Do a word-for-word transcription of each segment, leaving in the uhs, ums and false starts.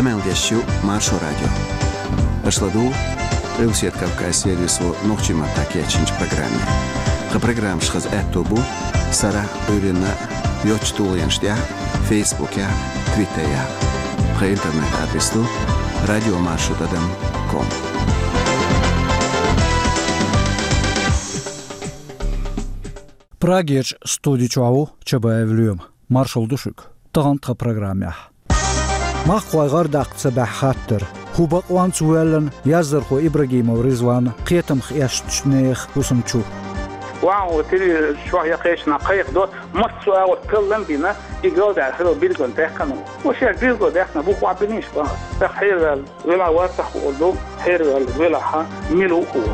Амелдящу Маршу радио. Ашладу Рилсет Кавказ сервису Нохчима Такячинч программе. Ха программ шхаз этобу Сара Урина Йочтулянштя Фейсбуке Твиттере. Ха интернет адресу радиомаршрут точка ком. Прагеч студичуау чабаевлюм маршал душук тагантха программя. Мах қойғар дақцы бәхаттыр. Хубақ уан цуэлэн яздыр хо Ибрагимов Ризван қетім хияштшнех усымчу. وعو تري شوية قيشنا قيق دو مصر أو كلهم بينا يجوا ده هلو بيلقون تحكموا وش يجوا ده إحنا بوق عبنيش بقى تحير ولا واسح وقولوا حير ولا ح ملوكو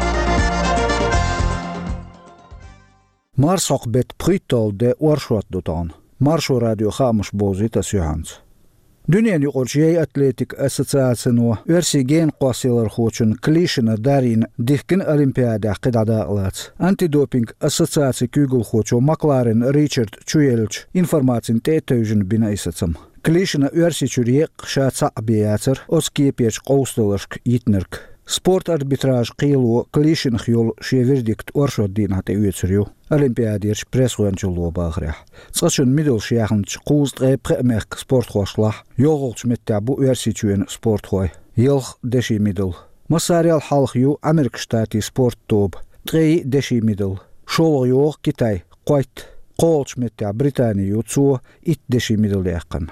مارسق بيت بريتال ده ورشوات دوتان مارشو راديو خامش بوزي تسيوهانس Dünyanın yuqorçiyay atletik asosiatsiyonu versigen qasilar xoçun klişina darin dihkin olimpiyada qidada alats. Antidoping asosiatsiya kügül xoçu McLaren Richard Chuyelch informatsiyin tetövjün bina isatsam. Klişina versiçuriye qşatsa abiyatsir oskiyepech qovstalashk yitnirk. Sport arbitraj qilu klişin xyol şeverdikt orşodin hata üyetsiriyo. Olimpiadirch preswanchulu bağırah. Tsqachun middle şiyahınç quzd qeypqemek sport xoşlah. Yoğulç metta bu versiçüyen sport xoy. Yılx deşi middle. Masarial halqyu Amerik Штати sport tob. Tqeyi deşi middle. Şol yoq Kitay qoyt. Qolç metta Britaniya tsu it deşi middle yaqan.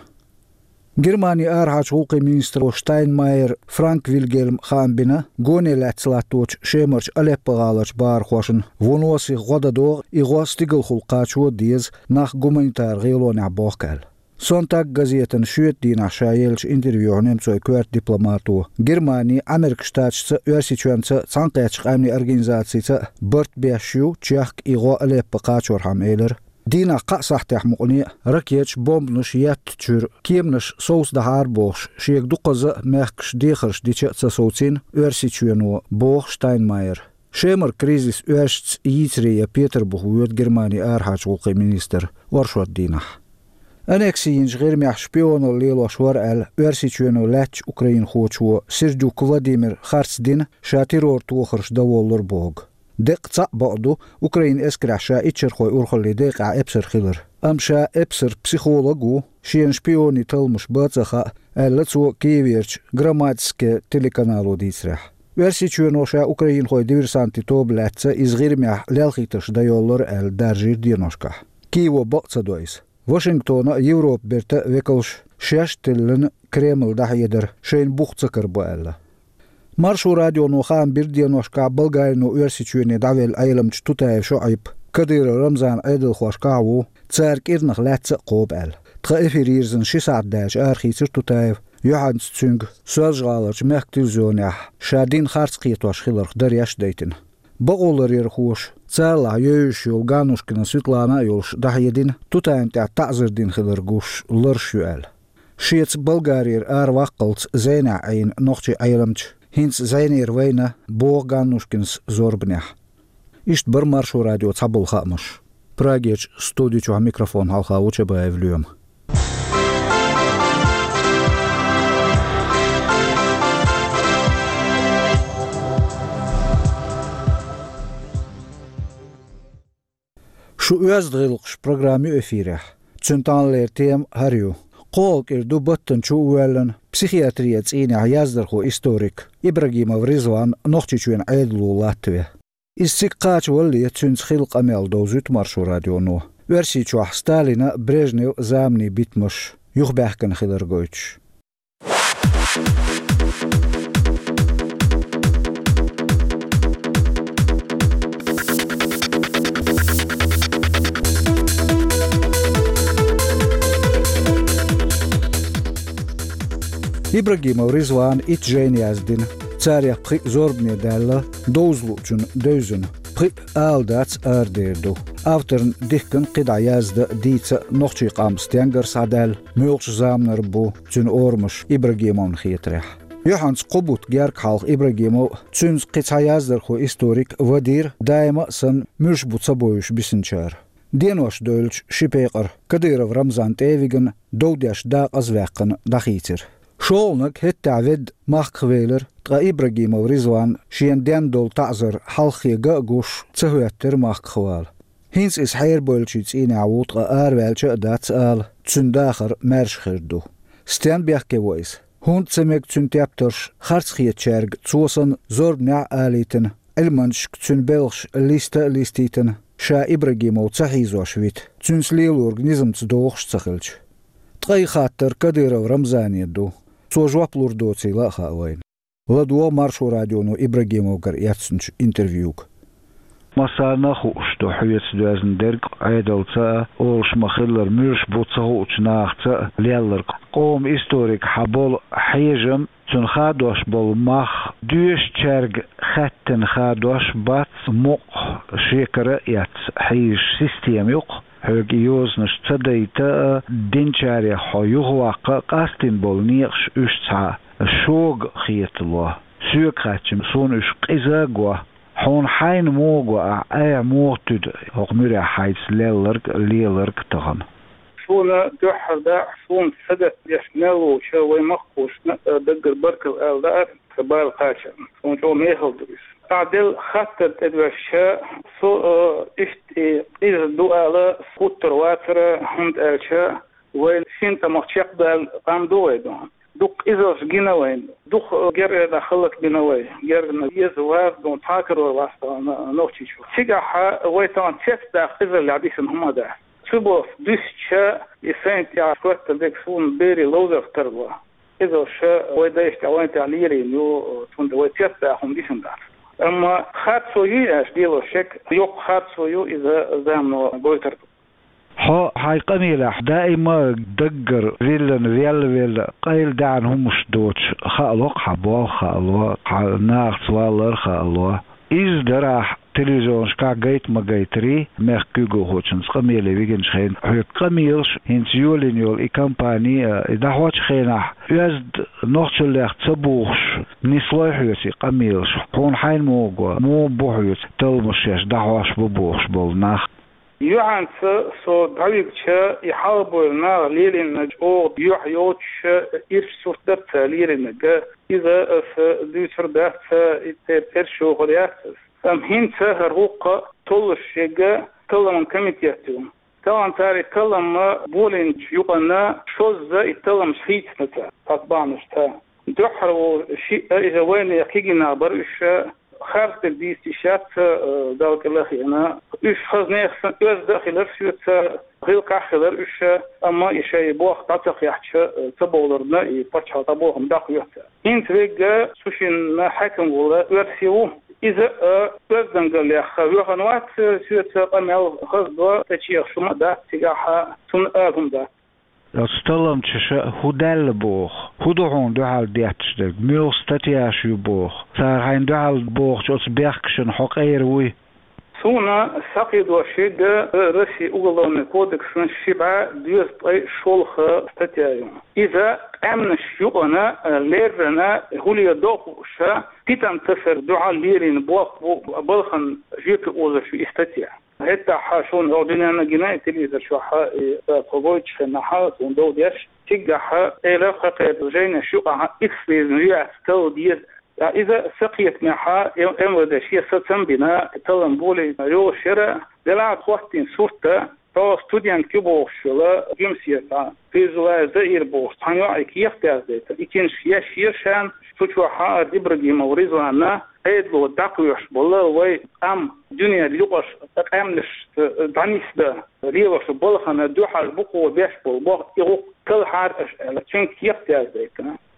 Германия архач улqi министр Steinmeier Frank Wilhelm Hambina гонелатслаточ шемерч алеппагалач бар хошин воноси годадо игостигл хулqachу диз нах гуманитар гелоня бохкал. Sonntag газетен шүет дина шаелч интервью немцой кварт дипломату Германия Америк Штатчы версичуанца цанqachq амни организацияца борт бешю чах иго алеппaqachor ham eler Dina qasahtax muqni rakech bombnush yatchur kiemnush sous da harboch shiek duqaza merksh dikhers dicha tsautin versichueno Boch Steinmeier Schemer krizis erst yitriya Peterburg wird Germania arhach ulqi minister warshot dina Anexiyinj ghermiach spiono lelo shwar al versichueno lach Ukrain khochu Serjuk Vladimir Khartsdin shatiror tukhrs dawollar bog دقة بعضو أوكرين إسكراشا إتشرخوي أورخلي دقة إبسر خيلر أمشا إبسر بسيخولوجو شين شبيوني تلمش باتزخا ألتسو كيفيرش грамматическе телеканалу дисрах. Версичуеношаа Украин хой диверсанти тоблатса изгирмях лелхиташ дайоллар эл даржир диношка. Киево бацадойс. Вашингтона Европ берта векалш шештиллен Кремл дахедер шейн бухцакар баэлла. Маршу радио нухан бирдияношка Болгарину версичуене давел айламч тутаев шоайб Кадыр Рамзан айдыл хошкаву царк ирнах латса қобал. Тха эфирирзен шисаддаш архицер тутаев Johannes Tsung sözgalırç mehtilzionah şadin xartsqiyetwaş xilırq daryaş deytin. Boğulur yer xoş Tsala yöyüş yol Ganushkina Svetlana yolş dahyedin tutayntya ta'zirdin xilır guş lırşüel. Şiets Bulgarir ar waqılts zeyna ayn noqçi aylamç Hins zeyner weyna Boğ Ganushkins zorbnah. İşt bir marşu radyo tabul xamış. Prageç studiçu mikrofon halqa uçeba evlüyüm. Şu özdrilqş programı efirah. Çüntanler tem haryu. Qolk irdu bıttın çu uvelin psihiatriya tsini yazdarxu historik Ibragimov Rizvan noqçiçuen aydlu Latviya. İstikqaç vali çünç xilq amel dozut marşu radyonu. Versi çuah Stalina Brezhnev zamni bitmiş. Yuxbahkan xilir goyç. Ibragimov Rizvan itjeen yazdin. Царя при зорбне дала дозлучун дözün при алдats erderdu. Avtorun dihkin qida yazdı diýse noqçy qamstyanger sadal mögç zamlar bu çün ormuş Ibragimov'n xitrah. Johannes Qobut gerk halq Ibragimov çün qita yazdır xo historik vadir daima san müşbutsa boyuş bisinçar. Denoş dölç şipeyqir Kadyrov Ramzan Tevigin dowdaş da azvaqın daxitir. شولنك هت عود ماخويلر تقا إبراهيم ورزوان شين دين دول تعذر حلخي قاقوش تسهويتر ماخوال هينس إسحير بولشيتس إيني عوود قا آروالش أدات سآل تسنداخر مارش خردو ستيان بيحكي ويس هون تسميك تسنتيابترش خارتخية شارق تسوصن زورب نع آليتن المنش كتسن بلغش الليستا الليستيتن شا إبراهيم وتسحيزو شويت تسنسليل أورغنيزم تسدوغش تسخلش تقاي خاطر كدير ورمزاني دو سوجوا بلوردوتي لا خاوين لدو مارشو راديونو إبراهيم وقر ياتسنش انترفيوك مسانا خوشتو حيث دوازن درق عيدالتا أولش مخلر ميرش بوتسهوش ناختا ليالر قوم إستوريك حبول حيجم تن خادوش بول مخ دوش تشارق خاتن خادوش بات مق شيكرا يات حيج سيستيم يق هوك يوزنش تدايتا دينشاري حيوه واقع قاستين بول نيقش اشتع شوق خيط الله سيوك خاتشم سون اش قزاقوه هون حين موقع أي موتد أقمر حيث ليلرك ليلرك تغن شونا دوحر دا شون سدس يشنالو شوي مخوش دقر بركل ألدار كبار قاشا شون شو ميهل دريس عدل خطر تدوشا سو اشت إذا دو ألا سكوتر واتر هند ألشا ويل شنت مخشق دال قام دوي دون دوك إذا جنوين دوك جر دخلك بنوي جر يزوار دون تاكر واسطة نوتشي شو شجعها ويتان تشتا إذا اللي عديسن هم ده سبوف ديشة يسنت يا شوت ديك سون بيري لوزر تروا إذا شا ويدايش تعوين تعليري نيو تون دوي تشتا هم ديشن ده أما خات سوي أش ديلو شك يوق خات سوي إذا زامنو بويتر ها هاي قميلة دائما دقر ريلن ريال ويل قيل دعن همش دوتش خالوق حبوا خالوق ناخت والر خالوق إز دراح تلفزيون شكا جيت ما جيتري مخ كوجو هوتشنس قميلة ويجن شخين هي قميلش هنس يولين يول إي كامباني دعوات شخينح يزد نوختشلخ تبوخش نسوي حيوسي قميلش هون حين موجو مو بوحيوس تلمشيش دعواش ببوخش بالناخ يوعن سو دعويكشا يحاربوا النار ليلين نجو يوحيوتش إرش سورتر ليلين نجا إذا دوشر دهت ترشو غريات أم هين تهروق طول الشيجا كلام كميتياتهم كلام تاري كلام بولين يقنا شوز يتلم شيت نتا تطبعنش تا دحروا شيء إذا وين يقينا برش خارج الديستيشات دالك الأخي أنا إيش خزني خسن إيش داخل أرشيت غير كاخلر إيش أما إيش يبوخ تعتق يحش تبولرنا يبتش تبوهم داخل يحت إنت بيجا سوشين حكم ولا أرسيوه إذا أردن قال لي أخوي خنوات سويت قمل خزبة تشيخ شو ما ده تجاها سن أهم ده Stellen tussen hoedel boog, hoedehon duhal dietstuk, mul statiaasje boog, daar hij duhal boog zoals bergschen hok eerwoei. Sona سقيد وشيد رشي أغلون كودكس نشبع ديوز طي شولخ ستاتيايون إذا أمن الشيوغنا ليرنا هولي دوخوشا تيتم تفر دعا ليرين بوق بلخن جيك أوزا في استاتيا هتا حاشون أودينا جناي تليزر شو حا قويتش خناحا وندو ديش تيجاها إلى خقيت جينا شوقها إكسليز نيا ستو ديز إذا سقيت معها أمر دشية ستم بنا تلم بولي ريو شراء دلعت وقتين صورته تو ستوديان كيبوش لا جمسية في زوا زئير بوش تانيو كيف تازدت إكين شيا شيرشان شو حار إبراهيم ورزوانا أيدلو داقيوش بالله وي أم دنيا ليوش أمنش دانيس ده ليوش بالخنا دوحة البقوة بيش بالبق يغو كل حار لكن كيف تازدت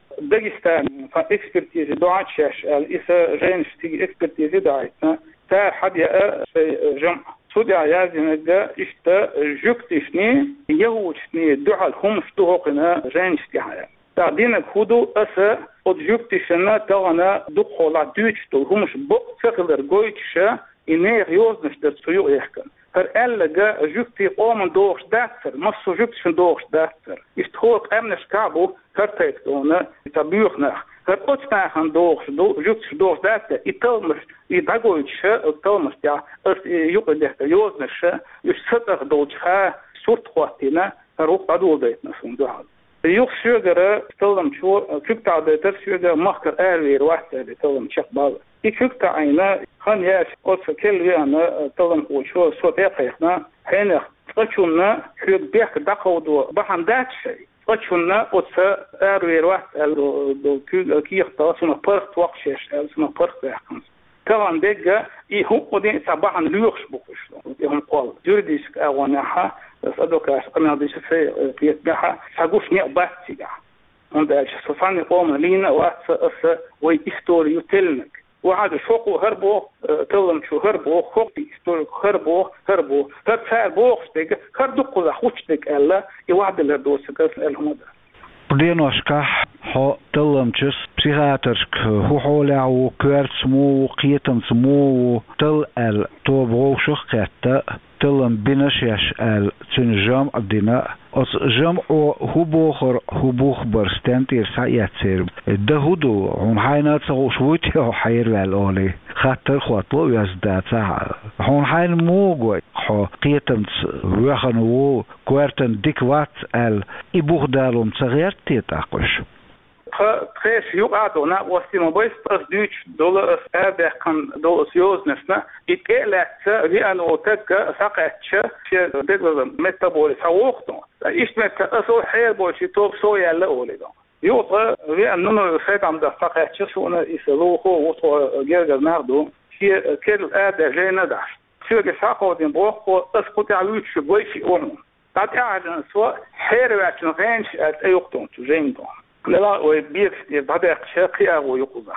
داغستان فاكسبرتيز دواتشاش الإسا جينش تيجي اكسبرتيز داعتنا تا حد يا جمع سودي عيازنا إشتا جوكتشني يهوشني دعال هم شتوهقنا جينش تيحيا تعدينك هدو أسا قد جوكتشنا تغنا دخولا دوشتو همش بق تغلر قويتشا إنه يوزنش در سيو يحكن فالألقى جوكتي قومن دوغش داتر مصو جوكتشن دوغش داتر إشتهوك أمنش كعبو كارتايكتونا يتبيوخنا فالقوتناخن دوغش جوكتش دوغش داتر يتلمش يدعقويتش يتلمش تاع يقل يوزنش يشتغل دوغشها سورت خواتينا روح عدو بيتنا سندوها Yok şu göre tıldım şu kükta da şu göre mahkar ervir vahte tıldım çakbal. İki kükta aynı han yaş olsa kelviyanı tıldım o şu sote kayıkna hene kaçunna şu bek dakavdu bahandat şey. Kaçunna olsa ervir vahte do kiyakta suna park vakşeş suna park yakın. Kalan degga i hukudin sabahan luyuks bukuştu. Yom qol juridisk awanaha صدق أنا بدي شفي في بها سأقول نيا باتيجا عند شوفاني قوم لينا وأس أس ويستوري يتلنك وهذا شوكو هربو تلم شو هربو خوكي استوري هربو هربو ترتفع بوختك هردو قذا خوشتك ألا يوعد لردوسك أسألهم هذا Prienoška ho tălămcis psihiatric hu holeau kwerts mu qietans mu tel el to broșuch ketta tălăm binășeș el cin jam adina os jam o hubocher hubuchber stent ir sa yatser de hudu un hainat so shwit ho hayr wel oli khater khwatlo yazdat sa hon hain mugo ho qietans wachen wo kwerten dikwat el ibugdalum tsagert taqosh Kreş yok adona wasimo boys as düç dolar erbe kan dolar yoznesna itkelatsa vi an otakka saqatcha şey degazım metaboli sawuqto işmet aso hayr boşi top soyalla olido yok vi an numara fedam da saqatcha şuna isluhu o gerga nardo ki kel ada jena da şöyle saqodin boqo asqut alüç boyfi onu tat'adan so hayr vaçın genç at ayuqton tujendo لا وبيك بعد شاقيا ويقضى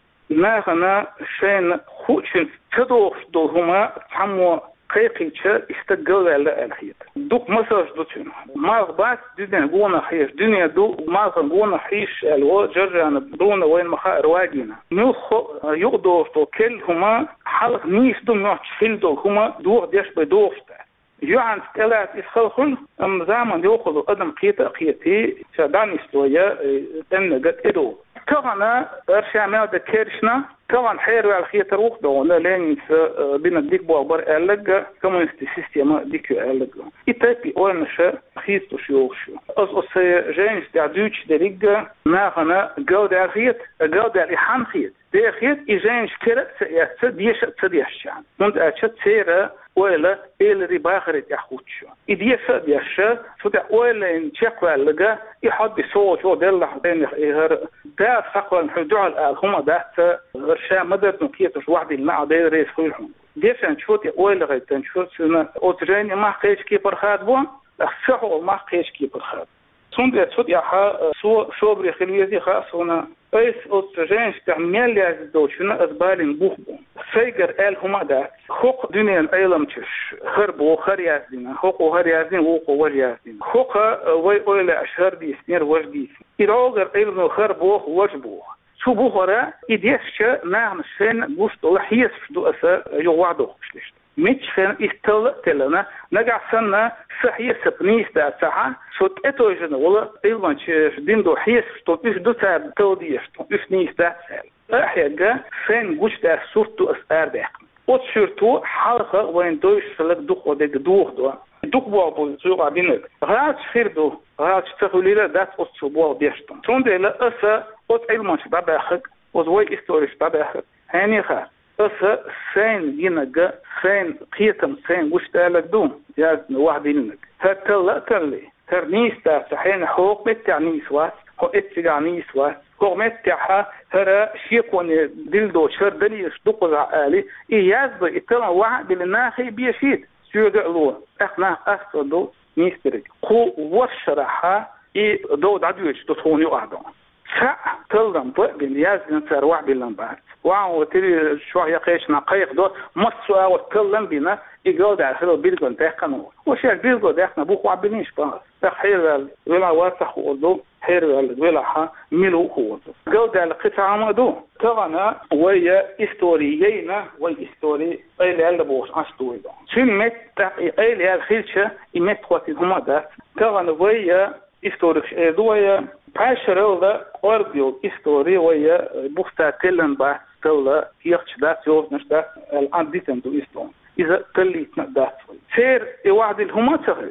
ناغنا شين خوشن تدوخ دوهما تعمو قيقيتش استقل على الخيط دوك مساج دوتين ماغ بات دنيا قونا حيش دنيا دو ماغ قونا حيش الو جرجانا بدونا وين مخا رواجينا نوخو يقضوش دو كلهما حلق نيس دو نوحش فيلدو هما دوغ ديش بدوغشتا يوعن ثلاث إسخلخل أم زمن يأخذ قدم قيتة قيتي شدان استويا تنجت إدو كمان أرشا ماذا كيرشنا كمان حير على خيط روح دونا لين بين الديك بوابر ألق كمان استسيستيما ديك ألق إتابي أولنشا خيط شيوخشو أز أس جينس تعدوش دريجة ناخنا جودة خيط جودة لحام خيط ده خيط إجينس كرة سياسة ديش تديشان منذ أشت سيرة ولا إلى رباخرة يحوتشو إديه سديشة سودا ولا إن شقوا لجا يحط بصوت ودلله بين إهر ده سقوا حدوع الهم ده غرشة مدد نكيتش واحد المع ده رئيس خيرهم ديش نشوت ولا غير نشوت سنا أوترين ما قيش كي برخات بون الصحو ما قيش كي برخات سند سود يحا سو شوبري خليزي خاصنا بس أوترين استعمال يزدوشنا أزبالين بوخبون سيجر آل هما ده خوق دنيا الأيلم تش خربو خريازين خوق خريازين وقو وريازين خوق وي ولا أشهر دي سنير وجدي إراغر أيلم خربو وجبو شو بوخرا إديش نعم سن بوست لحيس دو أسا يوعدو خشلش مش فين استل تلنا نجع سنة صحيح سبنيس ده ساعة صوت أتوجن ولا أيلم تش دين دو حيس تو إيش دو سعد توديش تو إيش نيس ده سال أحيانا فين جوش ده صورتو أسعار ده وتشرتو حلقة وين دوش سلك دوخ ودك دوخ دوا دوخ بوابو زوغا بينك غاش خيردو غاش تخوليلا دات أصبوا بيشتم تونده لا أسا أت علمش بابخك وزوي إستوريش بابخك هني خا أسا سين جينجا سين قيتم سين وش تالك دوم يا واحد إنك هتلا تلي ترنيس تا سحين حقوق بتعنيس واس هو اتجانيس واس قومتها هرا شيكون دلدو شردلي يشدق عالي إياز إتلا وعد للناخي بيشيد سيقلوا احنا أخذوا نيستري قو وشرحها إي دو دعوش تطوني وعدهم سا تلدم بقبل ياز ننسر وعد اللنبات وعن وتري شوية قيشنا قيق دو مصوا وتكلم بنا يقول ده هذا بيلقون تحكمه وش بيلقون ده احنا بوخ وعبنيش بس تخيل ولا واسخ وضو حير ولا ها ملو هو قال ده القطعة مدو طبعا ويا استوريينا ويا استوري أي اللي بوش أستوي ده شو مت أي اللي الخيلشة يمت وقت هما ده طبعا ويا استوريش دويا باشرل ده أربيو استوري ويا بوستا تلن با تلا يخش ده يوزنش ده الآن ديتن دو استون إذا تليت ده سير يوعد الهما تغلش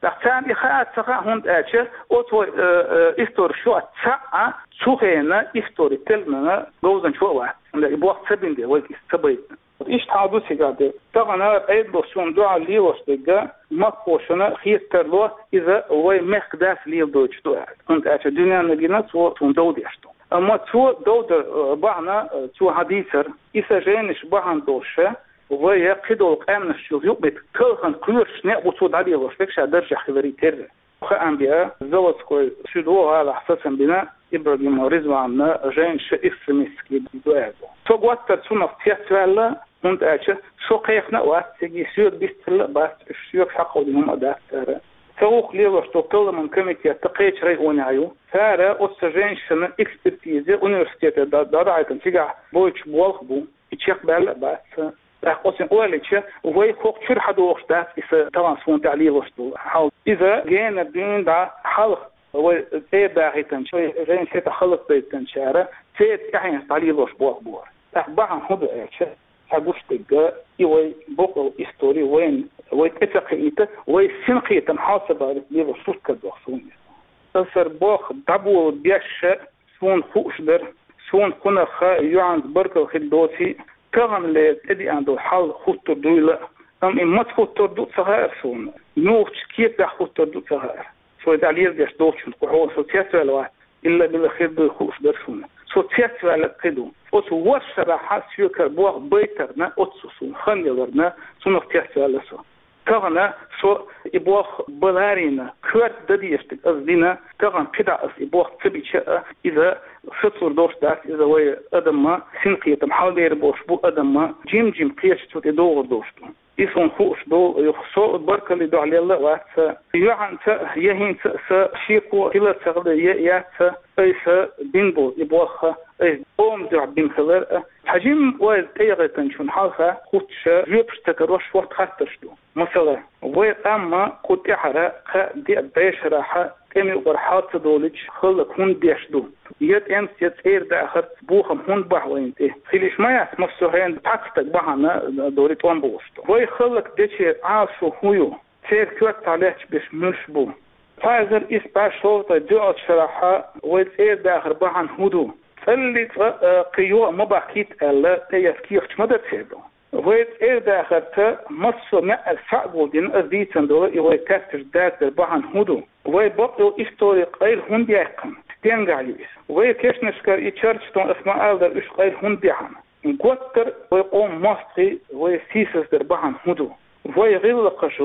Sen ihat sağa hund açı o to istor şu atsa suhena istori telmana gozan şu var. Onda bu sabinde ve sabit. İş tabu sigade. Tağana ay dostun dua li vastega makpoşuna hiyterlo iza ve mekdas li doçtu. Hund açı dünyanın gina so sondau diyesto. Ama şu doğdu bana şu hadisler ise jeniş bahan doşa ve yakidol qamna şu yok bit kılhan kuyuş ne bu dali vasteg şadar jahveriter. Anbiya zavatskoy südo ala hasasen bina İbrahim Rizvan'la jeniş ismiski duazo. Çok vaktar sunak tiyatwalla hund açı şu kayıknavat segi süt bistil bas şu haqqodum adatara. سوق لي وشتوكل من كمية تقيش رأي ونعيو فارا أستجين شنا إكسبرتيزي أونيورسيتي دارعة تنتيجع بوش بوالخ بو يتشيق بال بس راح قسم أوليش وهي فوق شر حد وقتات إذا طبعا سون تعليل وشتو حاول إذا جينا الدين دا حلق هو تير داعي تنشي جين سيت خلق بيت تنشارة سيت كحين تعليل وش بوالخ بور أخبعن هذا إيش حقوش تجا يوي بقول إستوري وين ويتفقيته ويسنقيته محاسبة ليه وصوت كدوخسوني تصير باخ دبو بيش سون خوشدر سون كنا خا يعند بركة خدوتي كغم لتدي عنده حال خطر دويلة أم إمت خطر دو صغير سون نوش كيف ده خطر دو صغير سو تعليل بيش دوشن قحوة سوتيات ولا إلا بالخير دو خوشدر سون سوتيات ولا قدو أوت وشرا حاسيو كربوع بيترنا أوتسون خنيلرنا سون اختيات ولا سو كغنا سو إبوخ بلارينا كرت دديشتك أزدينا كغن كدا أس إبوخ تبيش إذا فطر دوش داس إذا وي أدم سنقية محاول يربوش بو أدم جيم جيم قيش توتي دور دوشتو إسون خوش دو يخصو البركة اللي دو علي الله وات يوعن تا يهين تا شيكو كلا تغل يات أيسا بينبو إبوخ أي قوم دع بين خلال حجم واد أيغة تنشون حالها خوتش جيبش تكروش وقت خاتشتو مثلا ويد أما قد إحرا قا دي بيش راحة كمي ورحات دولج خلق هون بيشدو يد أمس يد إير داخر بوخم هون بحوينتي خليش ما ياس مفسوهين بحقتك بحنا دوريت وان بوستو وي خلق ديشي عاشو هويو تير كوات عليك بش ملشبو فايزر إس باشوطة جوات شراحة ويد إير داخر بحن هودو اللي قيوة مباكيت ألا تيسكيخ مدى تسيدو ويد إير داخر تا مصر مع الفعبو دين أزديتن دولة ويد كاتش داخر بحن هودو ويد بطلو إستوري قيل هون بيقن تنقع ليس ويد كيش نشكر إيشارجتون اسماء ألدر إش قيل هون بيحن نقوتر ويقوم مصري ويد سيسس در بحن هودو ويد غلقش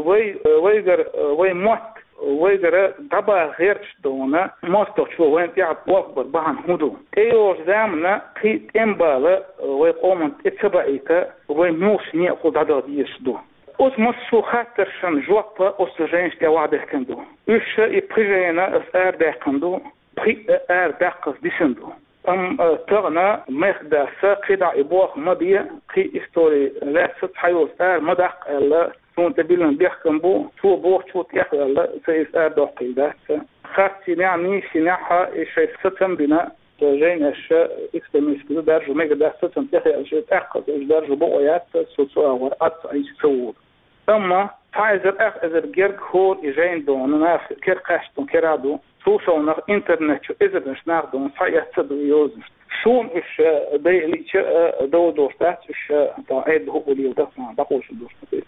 ويد موت ويجر دبا غيرش دونا ماستوش وين يعب وقبر بحن هدو ايوش زامنا قيت امبالا ويقومن اتبعيتا ويموش نيقو دادا ديشدو اوس مصو خاطرشن جوقتا اوس جينش دي وعده كندو ايش يبريجينا اس ار داكندو بري ار داكس ديسندو ام تغنا مخدا ساقدا ابوخ مبيا قي استوري لا ستحيوس ار مدق الا سون تبيلن بيحكم بو شو بوخ شو تيحل سيس ادو قيدات خاصي يعني سناحة شيء ستم بنا جين الشيء اكستميس كده درجة ميجا ده ستم تيحي الشيء تأخذ ايش درجة بقويات سوسوا ورقات ايش سوود اما فايزر اخ ازر جيرك هور اجين دون ناف كير قاشتون كيرادو سوسوا ناخ انترنت شو ازر نش ناخدون صحيح صدو يوزن شون ايش دايلي دو دوستات ايش دا ايد هو اللي ودفنا بقوش دوست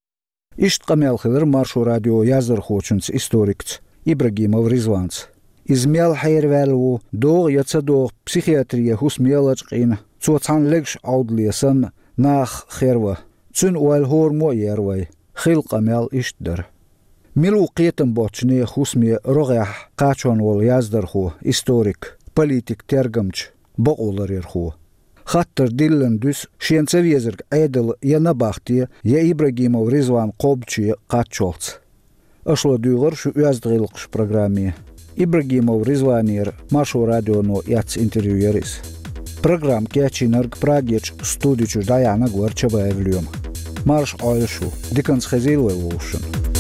Ишт камел хилер маршу радио языр хочунц историкц Ибрагимов Ризванц. Измел хайрвелу дог яца дог психиатрия хусмелач qin цоцан легш аудлисан нах херва цун уал хормо ярвай хил камел иштдер милу qiyetm bochne хусме рогах qachon wol yazdır xo историк политик tergamch boqolar yerxo Hattır dillen düz şiense vezirg aydıl yana baxti ya Ibragimov Rizvan qobchi qatcholts. Aşla duyğur şu yazdığılıq programı. Ibragimov Rizvanir Maşo radiono yats intervjueris. Program keçinarg prageç studiçu Dayana Gorçabayevlyum. Marş ayşu dikans xezil ve oluşun.